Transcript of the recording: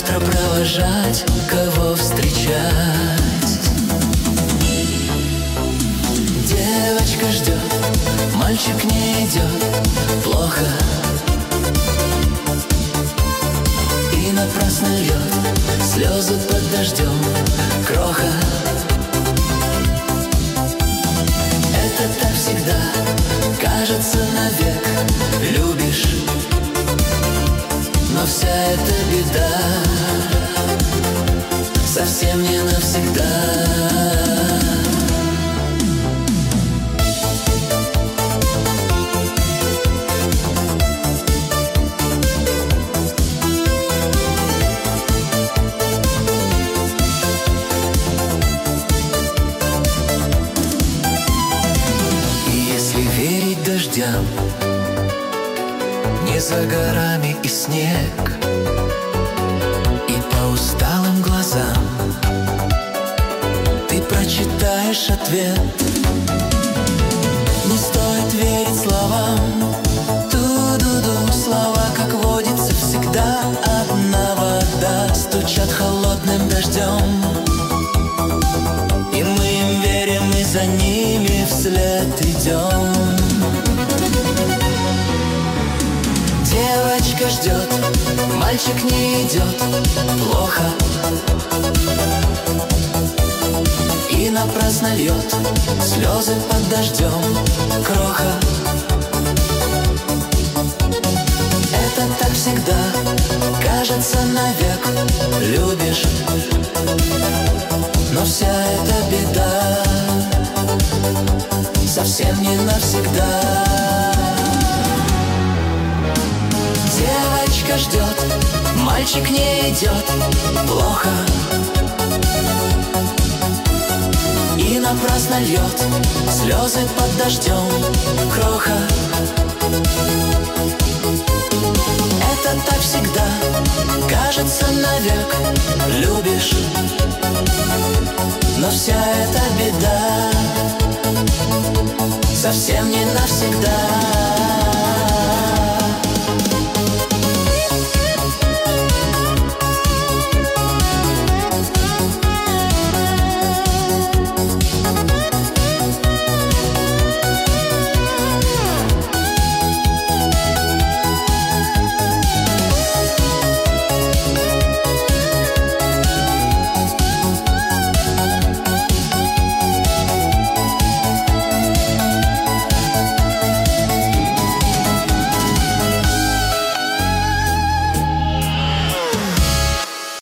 утро провожать, кого встречать. Девочка ждет, мальчик не идет, плохо. И напрасно льет слезы под дождем, кроха. Это так всегда, кажется навек. Любишь, но вся эта беда совсем не навсегда. Дождям, не за горами и снег, и по усталым глазам ты прочитаешь ответ. Не стоит верить словам, ту-ду-ду, слова, как водится, всегда одна вода, стучат холодным дождем. И мы им верим, и за ними вслед идем. Девочка ждет, мальчик не идет, плохо. И напрасно льет слезы под дождем, кроха. Это так всегда, кажется навек. Любишь, но вся эта беда совсем не навсегда. Девочка ждет, мальчик не идет, плохо. И напрасно льет слезы под дождем, кроха. Это так всегда, кажется навек. Любишь, но вся эта беда совсем не навсегда.